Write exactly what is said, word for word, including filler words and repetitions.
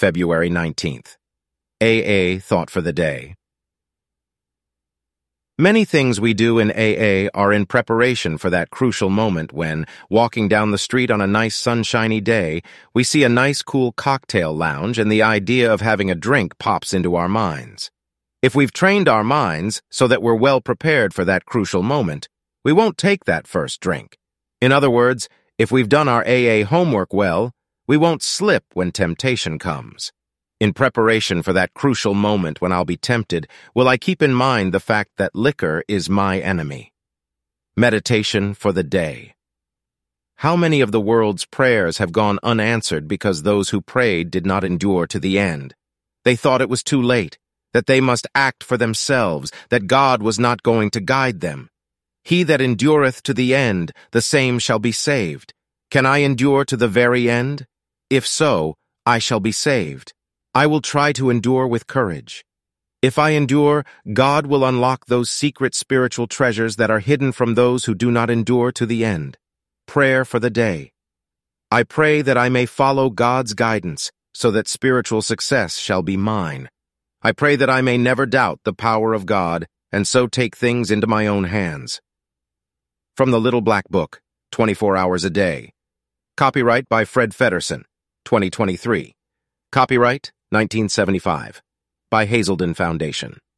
February nineteenth. A A Thought for the Day. Many things we do in A A are in preparation for that crucial moment when, walking down the street on a nice sunshiny day, we see a nice cool cocktail lounge and the idea of having a drink pops into our minds. If we've trained our minds so that we're well prepared for that crucial moment, we won't take that first drink. In other words, if we've done our A A homework well, we won't slip when temptation comes. In preparation for that crucial moment when I'll be tempted, will I keep in mind the fact that liquor is my enemy? Meditation for the day. How many of the world's prayers have gone unanswered because those who prayed did not endure to the end? They thought it was too late, that they must act for themselves, that God was not going to guide them. He that endureth to the end, the same shall be saved. Can I endure to the very end? If so, I shall be saved. I will try to endure with courage. If I endure, God will unlock those secret spiritual treasures that are hidden from those who do not endure to the end. Prayer for the day. I pray that I may follow God's guidance so that spiritual success shall be mine. I pray that I may never doubt the power of God and so take things into my own hands. From the Little Black Book, twenty-four hours a day. Copyright by Fred Feddersen, twenty twenty-three. Copyright nineteen seventy-five. By Hazelden Foundation.